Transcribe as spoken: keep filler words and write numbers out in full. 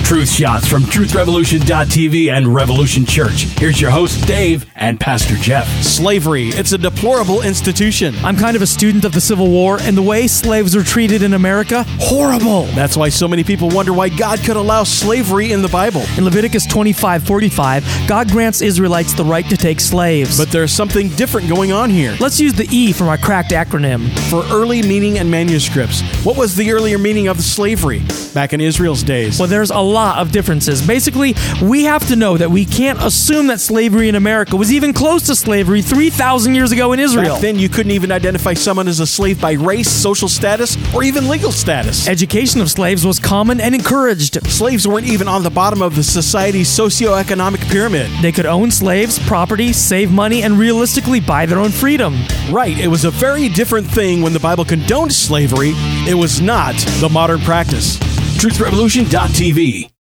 Truth shots from truth revolution dot t v and Revolution Church. Here's your host, Dave, and Pastor Jeff. Slavery. It's a deplorable institution. I'm kind of a student of the Civil War, and the way slaves are treated in America, horrible. That's why so many people wonder why God could allow slavery in the Bible. In Leviticus twenty-five forty-five, God grants Israelites the right to take slaves. But there's something different going on here. Let's use the E for my cracked acronym. For early meaning and manuscripts, what was the earlier meaning of slavery back in Israel's days? Well, there's a lot of differences. Basically, we have to know that we can't assume that slavery in America was even close to slavery three thousand years ago in Israel. Back then, you couldn't even identify someone as a slave by race, social status, or even legal status. Education of slaves was common and encouraged. Slaves weren't even on the bottom of the society's socioeconomic pyramid. They could own slaves, property, save money, and realistically buy their own freedom. Right, it was a very different thing when the Bible condoned slavery. It was not the modern practice. truth revolution dot t v